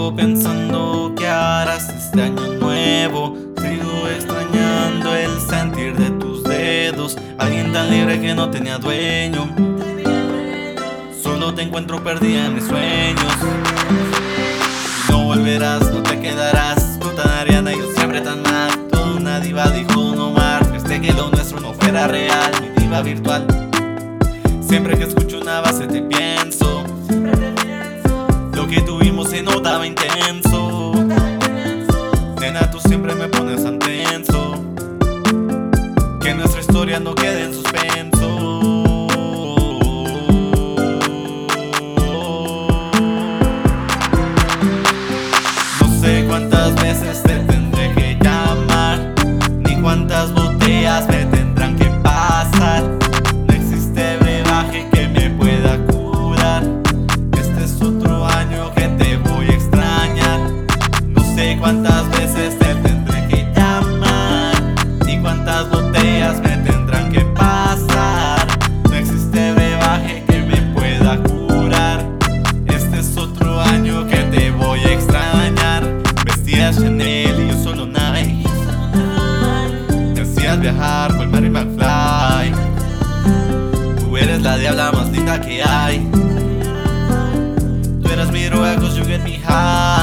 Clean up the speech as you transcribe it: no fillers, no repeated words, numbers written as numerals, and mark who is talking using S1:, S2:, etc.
S1: Sigo pensando que harás este año nuevo. Sigo extrañando el sentir de tus dedos. Alguien tan libre que no tenía dueño. Solo te encuentro perdida en mis sueños. No volverás, no te quedarás. Tú tan ariana y yo siempre tan mal. Toda una diva dijo Don Omar. Que lo nuestro no fuera real, mi diva virtual. Siempre que escucho una base te pienso. Lo que tuvimos se notaba intenso. Nena, tú siempre me pones tan tenso. Que nuestra historia no quede en suspenso. No sé cuántas veces te tendré que llamar, ni cuántas botellas me tendrán que pasar. No existe brebaje que me pueda curar. Este es otro año que te voy a extrañar. No sé cuántas veces te tendré que llamar, ni cuántas botellas me tendrán que pasar. No existe brebaje que me pueda curar. Este es otro año que te voy a extrañar. Vestida Chanel y yo solo Nike. Te hacías viajar por el Mary McFly. Tú eres la diabla más linda que hay. Tú eras mi droga 'cause you get me high.